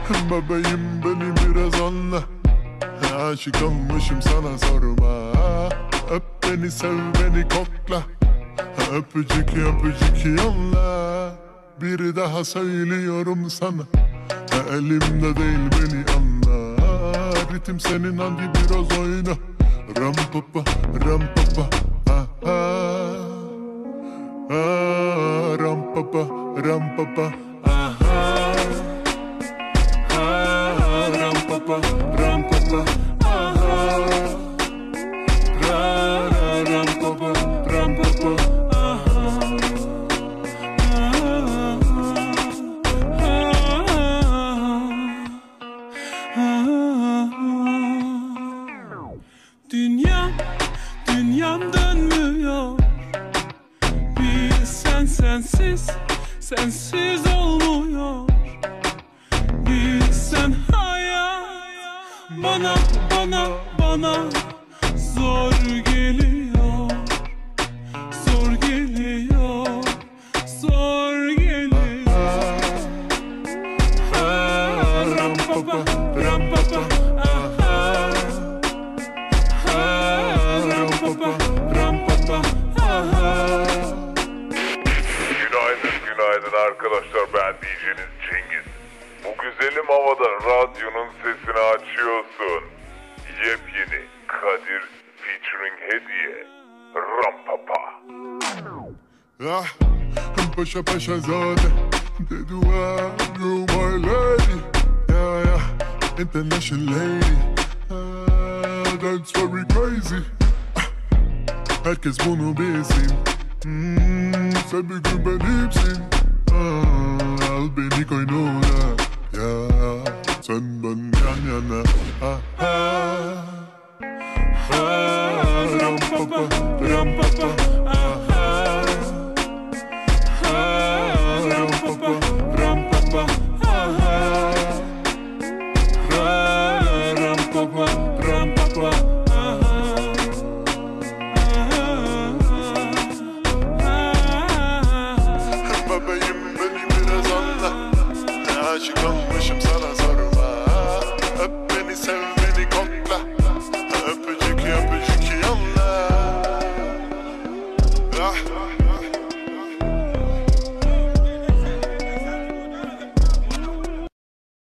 Bebeğim beni biraz anla. Aşık olmuşum sana sorma. Öp beni sev beni kokla. Öpücük öpücük yolla. Bir daha söylüyorum sana. Elimde değil beni anla. Ritim senin hadi biraz oyna. Ram papa ram papa. Ram papa ram papa. Ram papa ram papa. Ram papa ram papa. Dünyam dönmüyor. Bir sensiz olmuyor. Bir sen hayat bana zor geliyor. Zor geliyor. Zor geliyor. Ram papa ram papa. Günaydın arkadaşlar, ben DJ'niz Cengiz. Bu güzelim havada radyonun sesini açıyorsun. Yepyeni Kadir featuring Hediye. Ram papa. Paşa paşa zade. They do you my lady. Yeah, international lady. That's very crazy. Herkes bunu bilsin. Sen bir gün benimsin. Al beni koynuna. Ya sen ben yan yana. Ram papa ram papa. Ram papa ram papa. Ram papa ram papa.